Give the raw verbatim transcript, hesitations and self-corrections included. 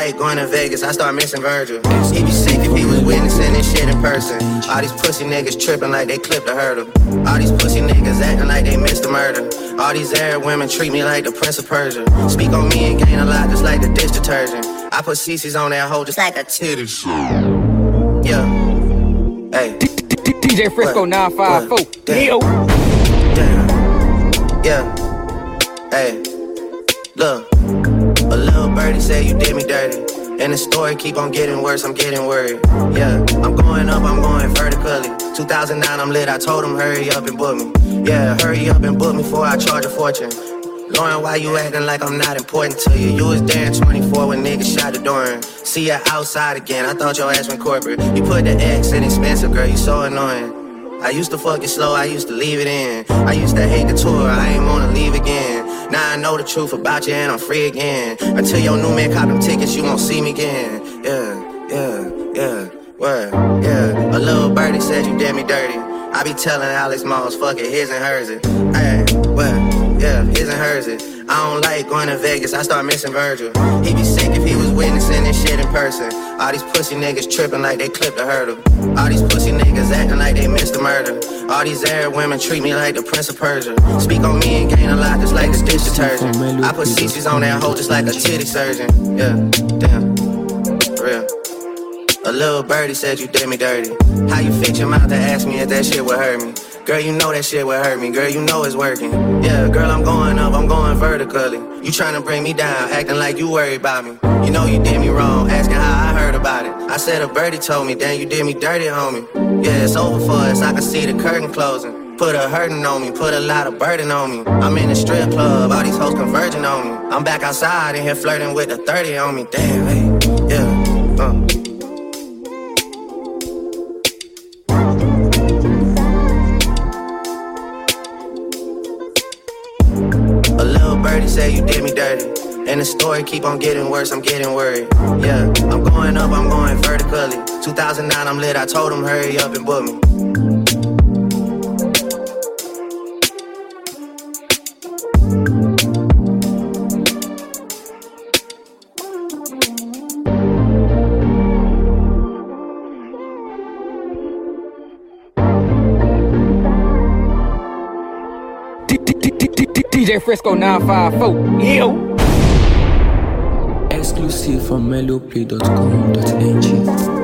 like going to Vegas, I start missing Virgil. He'd be sick if he was witnessing this shit in person. All these pussy niggas tripping like they clipped a hurdle. All these pussy niggas acting like they missed a murder. All these Arab women treat me like the Prince of Persia. Speak on me and gain a lot just like the dish detergent. I put C C's on that hoe just like a titty. Yeah. Hey. D J Frisco nine five four. Damn. Yeah. Hey. Look. A little birdie said you did me dirty. And the story keep on getting worse, I'm getting worried. Yeah, I'm going up, I'm going vertically. two thousand nine, I'm lit, I told him hurry up and book me. Yeah, hurry up and book me before I charge a fortune. Lauren, why you acting like I'm not important to you? You was there in twenty-four when niggas shot the door. See ya outside again, I thought your ass went corporate. You put the X in expensive, girl, you so annoying. I used to fuck it slow, I used to leave it in. I used to hate the tour, I ain't wanna leave again. Now I know the truth about you and I'm free again. Until your new man cop them tickets, you won't see me again. Yeah, yeah, yeah, word, yeah. A little birdie said you did me dirty. I be telling Alex Moss, fuck it, his and hers it. Hey, what? Yeah, his and hers it. I don't like going to Vegas, I start missing Virgil. He'd be sick if he was witnessing this shit in person. All these pussy niggas tripping like they clipped a hurdle. All these pussy niggas acting like they missed a murder. All these Arab women treat me like the Prince of Persia. Speak on me and gain a lot just like the dish detergent. I put C C's on that hoe just like a titty surgeon. Yeah, damn, for real. A little birdie said you did me dirty. How you fix your mouth to ask me if that shit would hurt me? Girl, you know that shit would hurt me. Girl, you know it's working. Yeah, girl, I'm going up, I'm going vertically. You tryna bring me down, acting like you worried about me. You know you did me wrong, asking how I heard about it. I said a birdie told me, damn, you did me dirty, homie. Yeah, it's over for us, I can see the curtain closing. Put a hurting on me, put a lot of burden on me. I'm in a strip club, all these hoes converging on me. I'm back outside in here flirting with the thirty on me. Damn, hey, yeah, uh. Birdie say you did me dirty. And the story keep on getting worse, I'm getting worried. Yeah, I'm going up, I'm going vertically. two thousand nine, I'm lit, I told him hurry up and book me. D J Frisco nine five four. Yo. Exclusive from melloplay dot com dot n g.